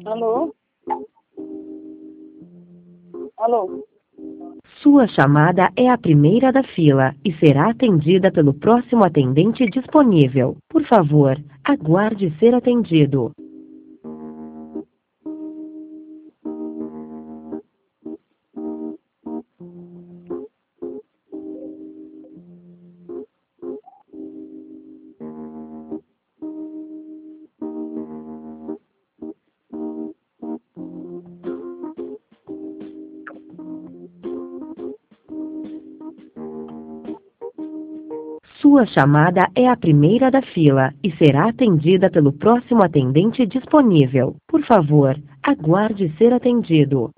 Alô? Alô? Sua chamada é a primeira da fila e será atendida pelo próximo atendente disponível. Por favor, aguarde ser atendido. Sua chamada é a primeira da fila e será atendida pelo próximo atendente disponível. Por favor, aguarde ser atendido.